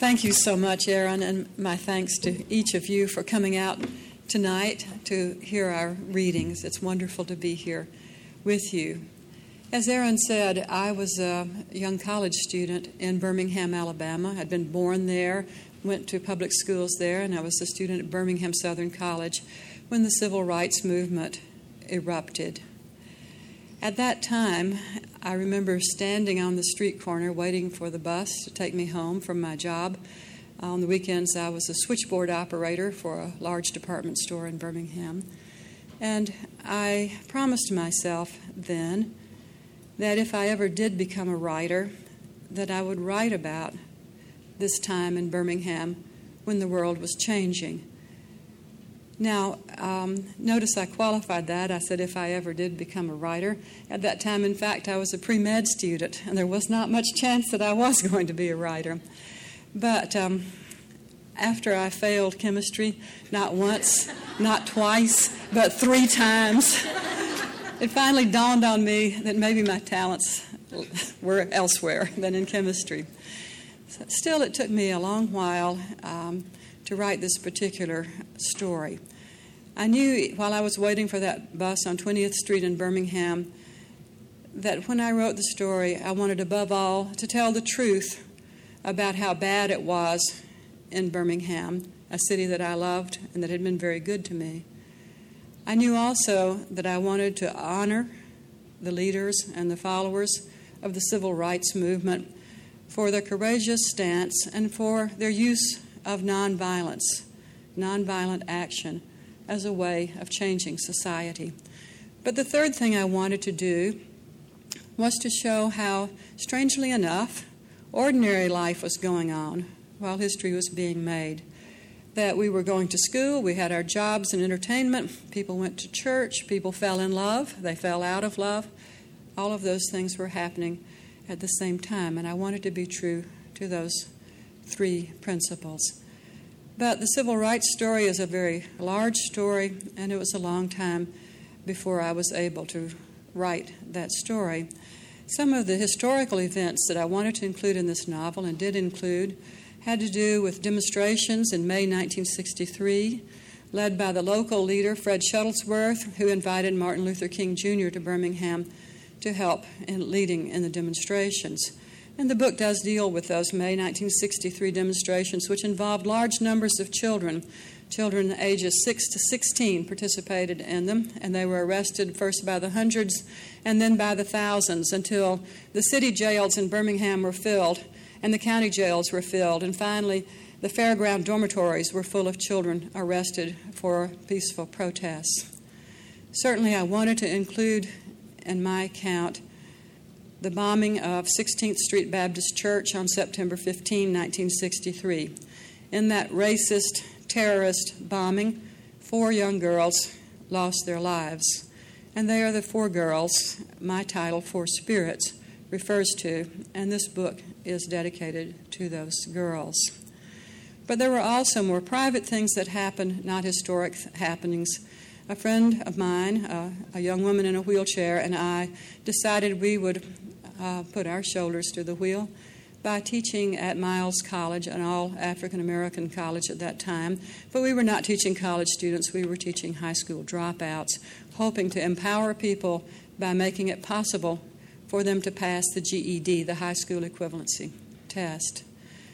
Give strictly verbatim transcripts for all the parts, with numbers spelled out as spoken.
Thank you so much, Aaron, and my thanks to each of you for coming out tonight to hear our readings. It's wonderful to be here with you. As Aaron said, I was a young college student in Birmingham, Alabama. I'd been born there, went to public schools there, and I was a student at Birmingham Southern College when the civil rights movement erupted. At that time, I remember standing on the street corner waiting for the bus to take me home from my job. On the weekends, I was a switchboard operator for a large department store in Birmingham. And I promised myself then that if I ever did become a writer, that I would write about this time in Birmingham when the world was changing. Now, um, notice I qualified that. I said if I ever did become a writer. At that time, in fact, I was a pre-med student, and there was not much chance that I was going to be a writer. But um, after I failed chemistry, not once, not twice, but three times, it finally dawned on me that maybe my talents were elsewhere than in chemistry. Still, it took me a long while um, to write this particular story. I knew while I was waiting for that bus on twentieth Street in Birmingham that when I wrote the story, I wanted above all to tell the truth about how bad it was in Birmingham, a city that I loved and that had been very good to me. I knew also that I wanted to honor the leaders and the followers of the civil rights movement for their courageous stance and for their use of nonviolence, nonviolent action as a way of changing society. But the third thing I wanted to do was to show how, strangely enough, ordinary life was going on while history was being made. That we were going to school, we had our jobs and entertainment, people went to church, people fell in love, they fell out of love. All of those things were happening at the same time, and I wanted to be true to those three principles. But the civil rights story is a very large story, and it was a long time before I was able to write that story. Some of the historical events that I wanted to include in this novel, and did include, had to do with demonstrations in May nineteen sixty-three, led by the local leader, Fred Shuttlesworth, who invited Martin Luther King Junior to Birmingham to help in leading in the demonstrations. And the book does deal with those May nineteen sixty-three demonstrations, which involved large numbers of children. Children ages six to sixteen participated in them, and they were arrested first by the hundreds and then by the thousands until the city jails in Birmingham were filled and the county jails were filled. And finally, the fairground dormitories were full of children arrested for peaceful protests. Certainly, I wanted to include in my account the bombing of sixteenth Street Baptist Church on September fifteenth, nineteen sixty-three. In that racist, terrorist bombing, four young girls lost their lives. And they are the four girls my title, Four Spirits, refers to, and this book is dedicated to those girls. But there were also more private things that happened, not historic happenings. A friend of mine, uh, a young woman in a wheelchair, and I decided we would uh, put our shoulders to the wheel by teaching at Miles College, an all-African-American college at that time. But we were not teaching college students, we were teaching high school dropouts, hoping to empower people by making it possible for them to pass the G E D, the high school equivalency test.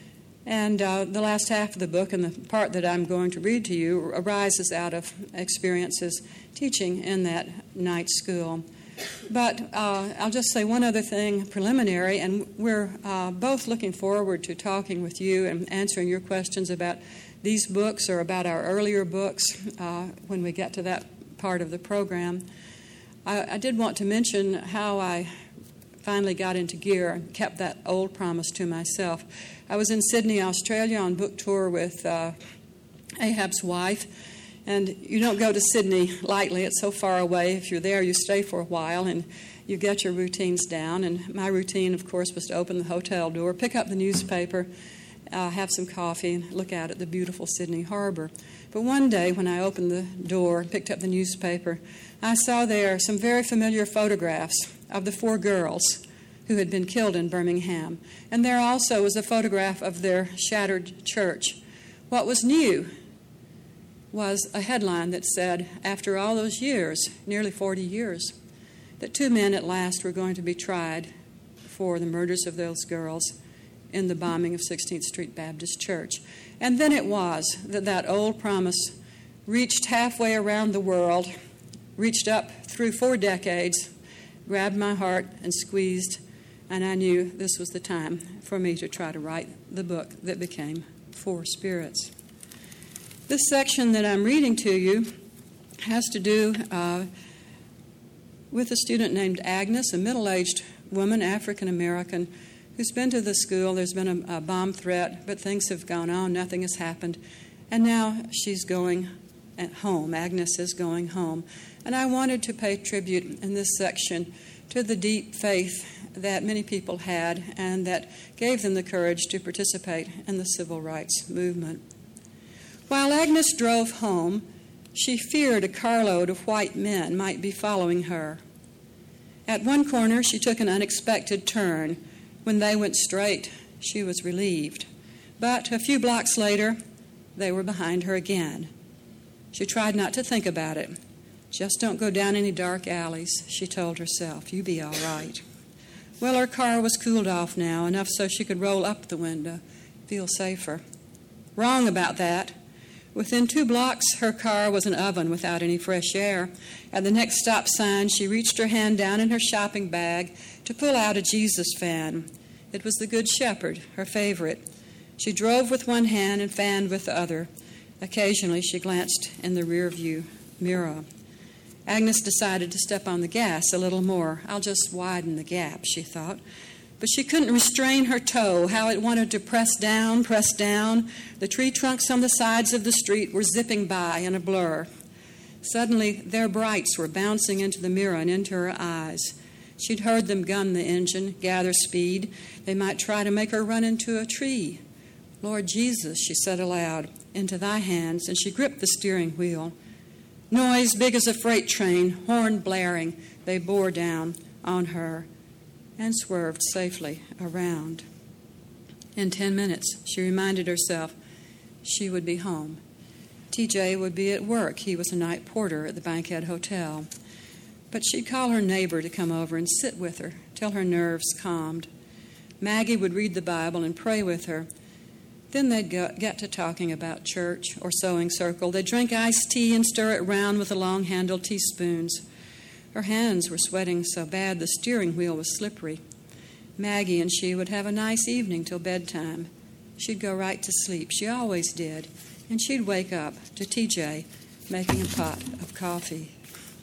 And uh, the last half of the book, and the part that I'm going to read to you, arises out of experiences teaching in that night school. But uh, I'll just say one other thing preliminary, and we're uh, both looking forward to talking with you and answering your questions about these books or about our earlier books uh, when we get to that part of the program. I, I did want to mention how I finally got into gear and kept that old promise to myself. I was in Sydney, Australia on book tour with uh, Ahab's wife, and you don't go to Sydney lightly. It's so far away. If you're there, you stay for a while and you get your routines down. And my routine, of course, was to open the hotel door, pick up the newspaper, uh, have some coffee, and look out at the beautiful Sydney Harbor. But one day when I opened the door and picked up the newspaper, I saw there some very familiar photographs of the four girls who had been killed in Birmingham. And there also was a photograph of their shattered church. What was new was a headline that said, after all those years, nearly forty years, that two men at last were going to be tried for the murders of those girls in the bombing of sixteenth Street Baptist Church. And then it was that that old promise reached halfway around the world, reached up through four decades, grabbed my heart and squeezed, and I knew this was the time for me to try to write the book that became Four Spirits. This section that I'm reading to you has to do uh, with a student named Agnes, a middle-aged woman, African-American, who's been to the school. There's been a, a bomb threat, but things have gone on. Nothing has happened. And now she's going at home. Agnes is going home. And I wanted to pay tribute in this section to the deep faith that many people had and that gave them the courage to participate in the civil rights movement. While Agnes drove home, she feared a carload of white men might be following her. At one corner, she took an unexpected turn. When they went straight, she was relieved. But a few blocks later, they were behind her again. She tried not to think about it. Just don't go down any dark alleys, she told herself. You be all right. Well, her car was cooled off now, enough so she could roll up the window, feel safer. Wrong about that. Within two blocks, her car was an oven without any fresh air. At the next stop sign, she reached her hand down in her shopping bag to pull out a Jesus fan. It was the Good Shepherd, her favorite. She drove with one hand and fanned with the other. Occasionally, she glanced in the rear view mirror. Agnes decided to step on the gas a little more. I'll just widen the gap, she thought. But she couldn't restrain her toe, how it wanted to press down, press down. The tree trunks on the sides of the street were zipping by in a blur. Suddenly, their brights were bouncing into the mirror and into her eyes. She'd heard them gun the engine, gather speed. They might try to make her run into a tree. Lord Jesus, she said aloud, into thy hands, and she gripped the steering wheel. Noise big as a freight train, horn blaring, they bore down on her and swerved safely around. In ten minutes, she reminded herself she would be home. T J would be at work. He was a night porter at the Bankhead Hotel. But she'd call her neighbor to come over and sit with her till her nerves calmed. Maggie would read the Bible and pray with her. Then they'd go, get to talking about church or sewing circle. They'd drink iced tea and stir it round with the long-handled teaspoons. Her hands were sweating so bad the steering wheel was slippery. Maggie and she would have a nice evening till bedtime. She'd go right to sleep. She always did. And she'd wake up to T J making a pot of coffee.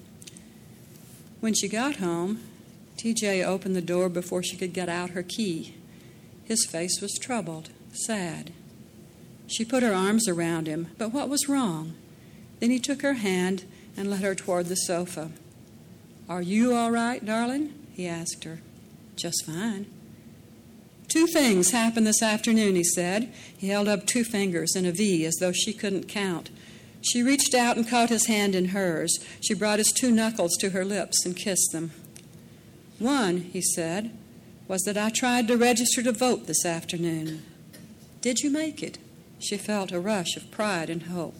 When she got home, T J opened the door before she could get out her key. His face was troubled, sad. She put her arms around him, but what was wrong? Then he took her hand and led her toward the sofa. Are you all right, darling? He asked her. Just fine. Two things happened this afternoon, he said. He held up two fingers in a V as though she couldn't count. She reached out and caught his hand in hers. She brought his two knuckles to her lips and kissed them. One, he said, was that I tried to register to vote this afternoon. Did you make it? She felt a rush of pride and hope.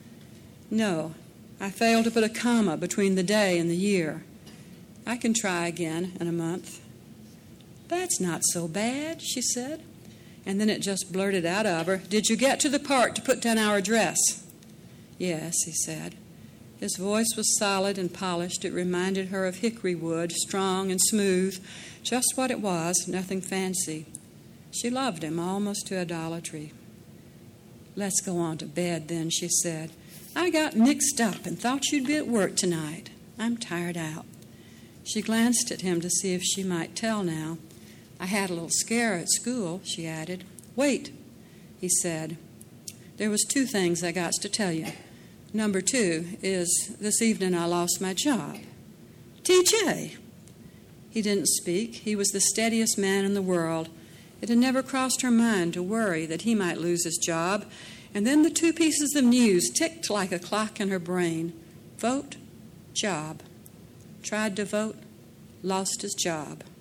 No, I failed to put a comma between the day and the year. I can try again in a month. That's not so bad, she said. And then it just blurted out of her, did you get to the part to put down our address? Yes, he said. His voice was solid and polished. It reminded her of hickory wood, strong and smooth, just what it was, nothing fancy. She loved him almost to idolatry. Let's go on to bed then, she said. I got mixed up and thought you'd be at work tonight. I'm tired out. She glanced at him to see if she might tell now. I had a little scare at school, she added. Wait, he said. There was two things I got to tell you. Number two is this evening I lost my job. T J. He didn't speak. He was the steadiest man in the world. It had never crossed her mind to worry that he might lose his job. And then the two pieces of news ticked like a clock in her brain. Vote, job. Tried to vote, lost his job.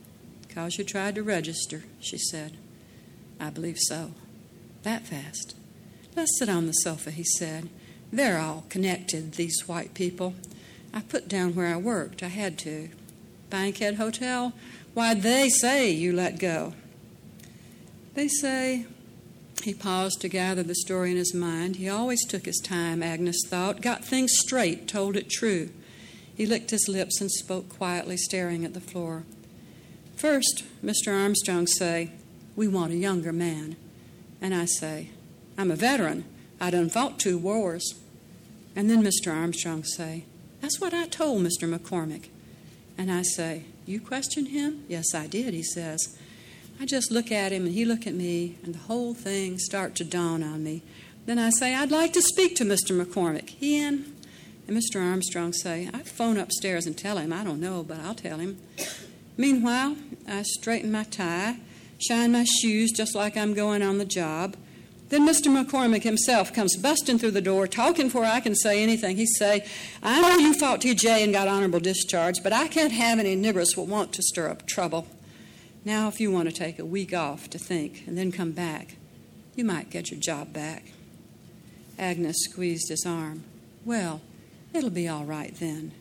"Because you tried to register," she said. "I believe so." "That fast?" "Let's sit on the sofa," he said. "They're all connected, these white people. I put down where I worked. I had to. Bankhead Hotel? Why, they say you let go." "They say..." He paused to gather the story in his mind. He always took his time, Agnes thought, got things straight, told it true. He licked his lips and spoke quietly, staring at the floor. "First, Mister Armstrong say, we want a younger man. And I say, I'm a veteran. I done fought two wars." And then Mister Armstrong say, "That's what I told Mister McCormick." And I say, "You questioned him?" "Yes, I did," he says. I just look at him and he look at me, and the whole thing start to dawn on me. Then I say, "I'd like to speak to Mister McCormick. He in?" And Mister Armstrong say, "I'd phone upstairs and tell him. I don't know, but I'll tell him." Meanwhile, I straighten my tie, shine my shoes just like I'm going on the job. Then Mister McCormick himself comes busting through the door, talking before I can say anything. He say, "I know you fought T J and got honorable discharge, but I can't have any niggers who want to stir up trouble. Now, if you want to take a week off to think and then come back, you might get your job back." Agnes squeezed his arm. "Well, it'll be all right then."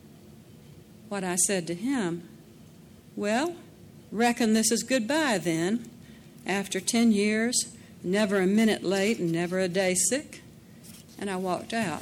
What I said to him, "Well, reckon this is goodbye then. After ten years, never a minute late and never a day sick." And I walked out.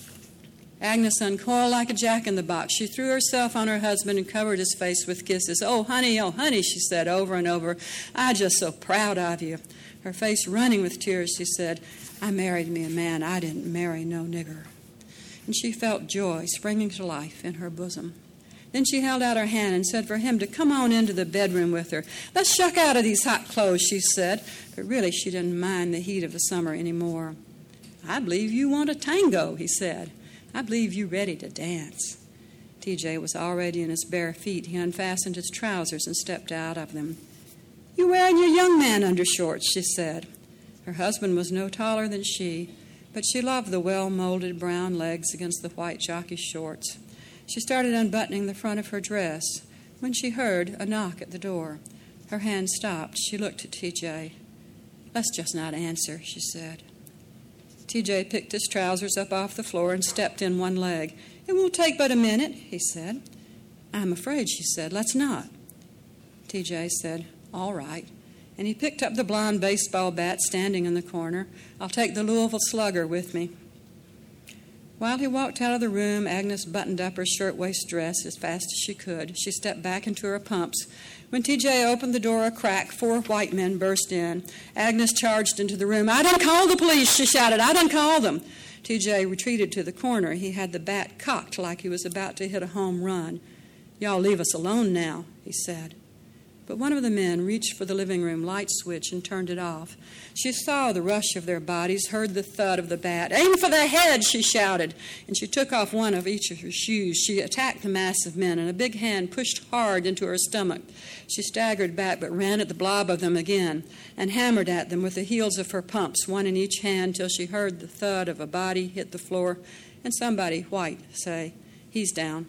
Agnes uncoiled like a jack-in-the-box. She threw herself on her husband and covered his face with kisses. "Oh, honey, oh, honey," she said over and over. "I'm just so proud of you." Her face running with tears, she said, "I married me a man. I didn't marry no nigger." And she felt joy springing to life in her bosom. Then she held out her hand and said for him to come on into the bedroom with her. "Let's shuck out of these hot clothes," she said. But really she didn't mind the heat of the summer anymore. "I believe you want a tango," he said. "I believe you ready to dance." T J was already in his bare feet. He unfastened his trousers and stepped out of them. "You wearing your young man undershorts," she said. Her husband was no taller than she, but she loved the well-molded brown legs against the white jockey shorts. She started unbuttoning the front of her dress when she heard a knock at the door. Her hand stopped. She looked at T J. "Let's just not answer," she said. T J picked his trousers up off the floor and stepped in one leg. "It won't take but a minute," he said. "I'm afraid," she said. "Let's not." T J said, "All right." And he picked up the blonde baseball bat standing in the corner. "I'll take the Louisville Slugger with me." While he walked out of the room, Agnes buttoned up her shirtwaist dress as fast as she could. She stepped back into her pumps. When T J opened the door a crack, four white men burst in. Agnes charged into the room. "I done called the police," she shouted. "I done called them." T J retreated to the corner. He had the bat cocked like he was about to hit a home run. "Y'all leave us alone now," he said. But one of the men reached for the living room light switch and turned it off. She saw the rush of their bodies, heard the thud of the bat. "Aim for the head," she shouted, and she took off one of each of her shoes. She attacked the mass of men, and a big hand pushed hard into her stomach. She staggered back but ran at the blob of them again and hammered at them with the heels of her pumps, one in each hand, till she heard the thud of a body hit the floor and somebody white say, "He's down."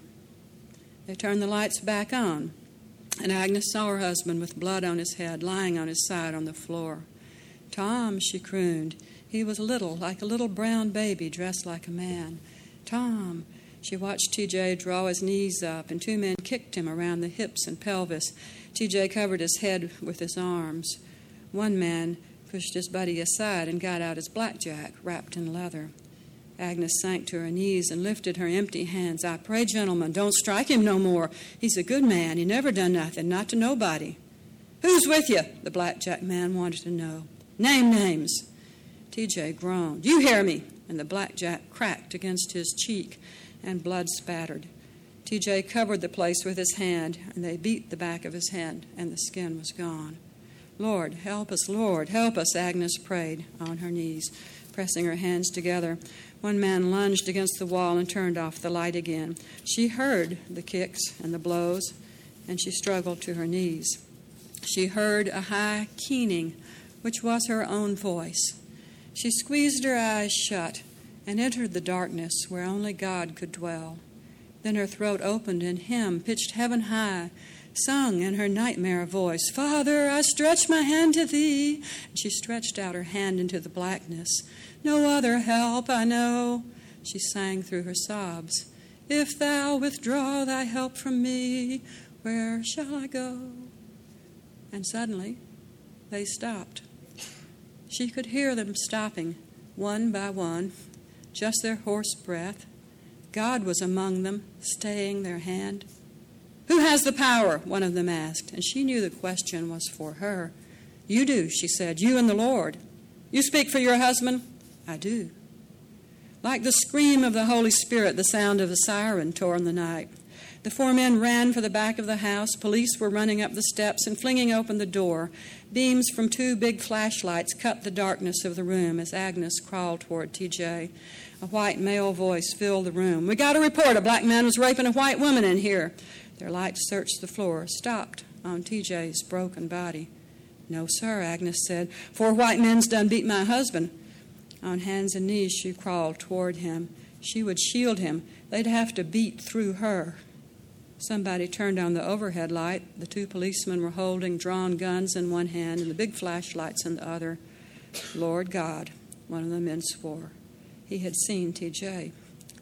They turned the lights back on, and Agnes saw her husband with blood on his head, lying on his side on the floor. "Tom," she crooned. He was little, like a little brown baby dressed like a man. "Tom." She watched T J draw his knees up, and two men kicked him around the hips and pelvis. T J covered his head with his arms. One man pushed his buddy aside and got out his blackjack, wrapped in leather. Agnes sank to her knees and lifted her empty hands. "I pray, gentlemen, don't strike him no more. He's a good man. He never done nothing, not to nobody." "Who's with you?" the blackjack man wanted to know. "Name names." T J groaned. "You hear me." And the blackjack cracked against his cheek, and blood spattered. T J covered the place with his hand, and they beat the back of his head, and the skin was gone. "Lord, help us, Lord, help us," Agnes prayed on her knees, pressing her hands together. One man lunged against the wall and turned off the light again. She heard the kicks and the blows, and she struggled to her knees. She heard a high keening, which was her own voice. She squeezed her eyes shut and entered the darkness where only God could dwell. Then her throat opened, and him, pitched heaven high, sung in her nightmare voice, "Father, I stretch my hand to thee." And she stretched out her hand into the blackness. "No other help I know," she sang through her sobs. "If thou withdraw thy help from me, where shall I go?" And suddenly they stopped. She could hear them stopping, one by one, just their hoarse breath. God was among them, staying their hand. "Who has the power?" one of them asked, and she knew the question was for her. "You do," she said, "you and the Lord." "You speak for your husband?" "I do." Like the scream of the Holy Spirit, the sound of a siren tore in the night. The four men ran for the back of the house. Police were running up the steps and flinging open the door. Beams from two big flashlights cut the darkness of the room as Agnes crawled toward T J. A white male voice filled the room. "We got a report. A black man was raping a white woman in here." Their lights searched the floor, stopped on T J's broken body. "No, sir," Agnes said. "Four white men's done beat my husband." On hands and knees she crawled toward him. She would shield him. They'd have to beat through her. Somebody turned on the overhead light. The two policemen were holding drawn guns in one hand and the big flashlights in the other. "Lord God," one of the men swore. He had seen T J.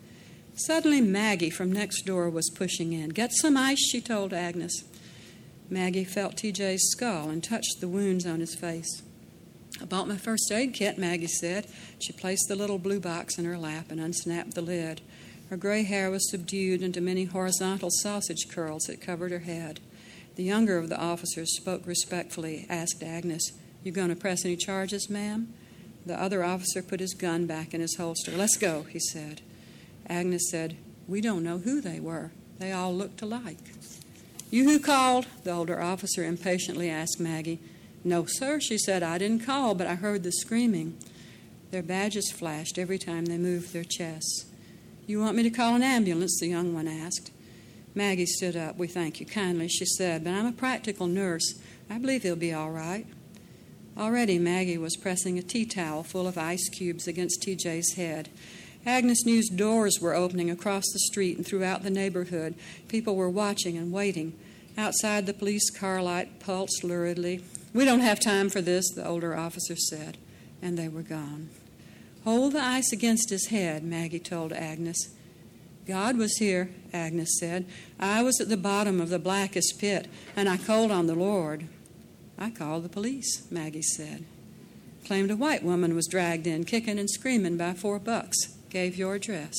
Suddenly Maggie from next door was pushing in. "Get some ice," she told Agnes. Maggie felt T J's skull and touched the wounds on his face. "I bought my first aid kit," Maggie said. She placed the little blue box in her lap and unsnapped the lid. Her gray hair was subdued into many horizontal sausage curls that covered her head. The younger of the officers spoke respectfully, asked Agnes, "You going to press any charges, ma'am?" The other officer put his gun back in his holster. "Let's go," he said. Agnes said, "We don't know who they were. They all looked alike." "You who called?" the older officer impatiently asked Maggie. "No, sir," she said. "I didn't call, but I heard the screaming." Their badges flashed every time they moved their chests. "You want me to call an ambulance?" the young one asked. Maggie stood up. "We thank you kindly," she said, "but I'm a practical nurse. I believe he'll be all right." Already Maggie was pressing a tea towel full of ice cubes against T J's head. Agnes knew doors were opening across the street and throughout the neighborhood. People were watching and waiting. Outside, the police car light pulsed luridly. "We don't have time for this," the older officer said, and they were gone. "Hold the ice against his head," Maggie told Agnes. "God was here," Agnes said. "I was at the bottom of the blackest pit, and I called on the Lord." "I called the police," Maggie said. "Claimed a white woman was dragged in, kicking and screaming by four bucks. Gave your address."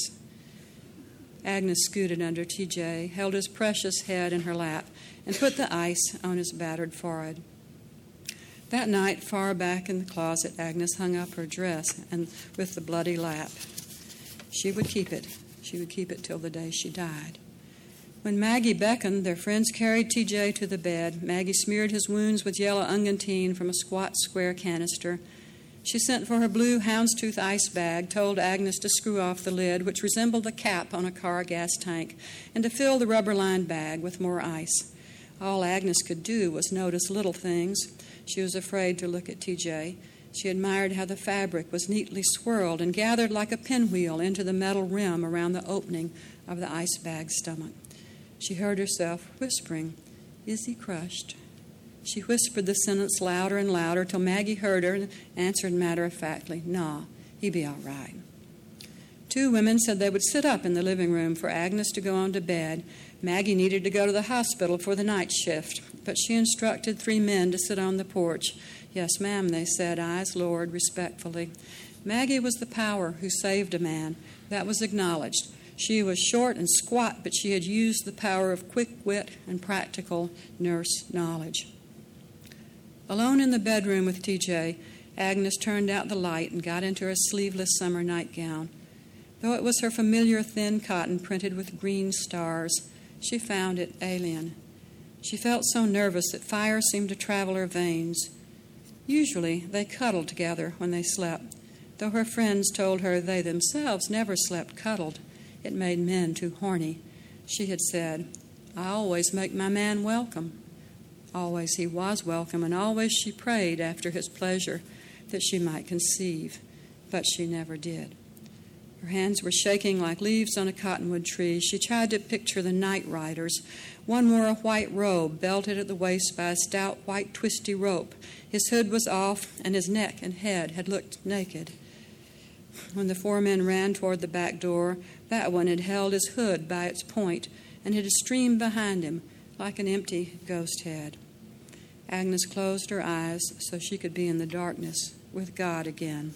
Agnes scooted under T J, held his precious head in her lap, and put the ice on his battered forehead. That night, far back in the closet, Agnes hung up her dress and with the bloody lap. She would keep it. She would keep it till the day she died. When Maggie beckoned, their friends carried T J to the bed. Maggie smeared his wounds with yellow ungantine from a squat square canister. She sent for her blue houndstooth ice bag, told Agnes to screw off the lid, which resembled a cap on a car gas tank, and to fill the rubber-lined bag with more ice. All Agnes could do was notice little things. She was afraid to look at T J. She admired how the fabric was neatly swirled and gathered like a pinwheel into the metal rim around the opening of the ice bag's stomach. She heard herself whispering, "Is he crushed?" She whispered the sentence louder and louder till Maggie heard her and answered matter-of-factly, "Nah, he be all right." Two women said they would sit up in the living room for Agnes to go on to bed. Maggie needed to go to the hospital for the night shift, but she instructed three men to sit on the porch. "Yes, ma'am," they said, eyes lowered respectfully. Maggie was the power who saved a man. That was acknowledged. She was short and squat, but she had used the power of quick wit and practical nurse knowledge. Alone in the bedroom with T J, Agnes turned out the light and got into her sleeveless summer nightgown. Though it was her familiar thin cotton printed with green stars, she found it alien. She felt so nervous that fire seemed to travel her veins. Usually they cuddled together when they slept, though her friends told her they themselves never slept cuddled. It made men too horny. She had said, "I always make my man welcome." Always he was welcome, and always she prayed after his pleasure that she might conceive, but she never did. Her hands were shaking like leaves on a cottonwood tree. She tried to picture the night riders. One wore a white robe, belted at the waist by a stout white twisty rope. His hood was off, and his neck and head had looked naked. When the four men ran toward the back door, that one had held his hood by its point and had streamed behind him like an empty ghost head. Agnes closed her eyes so she could be in the darkness with God again.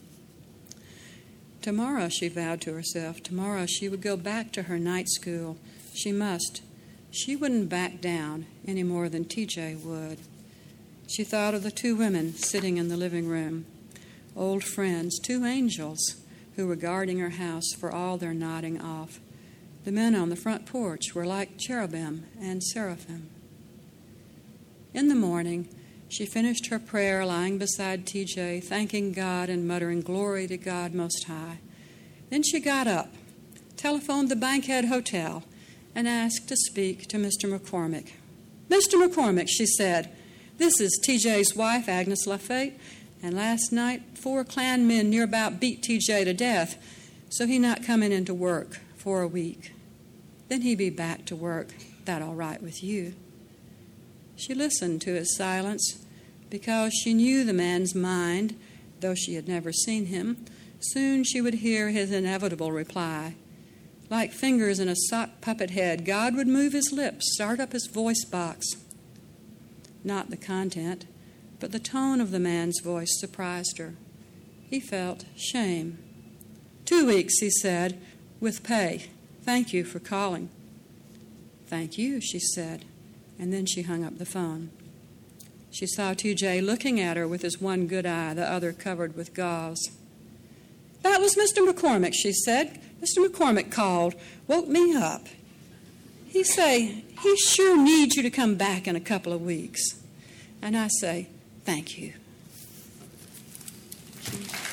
Tomorrow, she vowed to herself, tomorrow she would go back to her night school. She must. She wouldn't back down any more than T J would. She thought of the two women sitting in the living room, old friends, two angels who were guarding her house for all their nodding off. The men on the front porch were like cherubim and seraphim. In the morning, she finished her prayer lying beside T J, thanking God and muttering glory to God Most High. Then she got up, telephoned the Bankhead Hotel, and asked to speak to Mister McCormick. "Mister McCormick," she said, "this is T J's wife, Agnes Lafayette, and last night four Klan men near about beat T J to death, so he not coming into work for a week. Then he be back to work. That all right with you?" She listened to his silence because she knew the man's mind, though she had never seen him. Soon she would hear his inevitable reply. Like fingers in a sock puppet head, God would move his lips, start up his voice box. Not the content, but the tone of the man's voice surprised her. He felt shame. "Two weeks," he said, "with pay. Thank you for calling." "Thank you," she said, and then she hung up the phone. She saw T J looking at her with his one good eye, the other covered with gauze. "That was Mister McCormick," she said. "Mister McCormick called, woke me up. He say, he sure needs you to come back in a couple of weeks." And I say, thank you.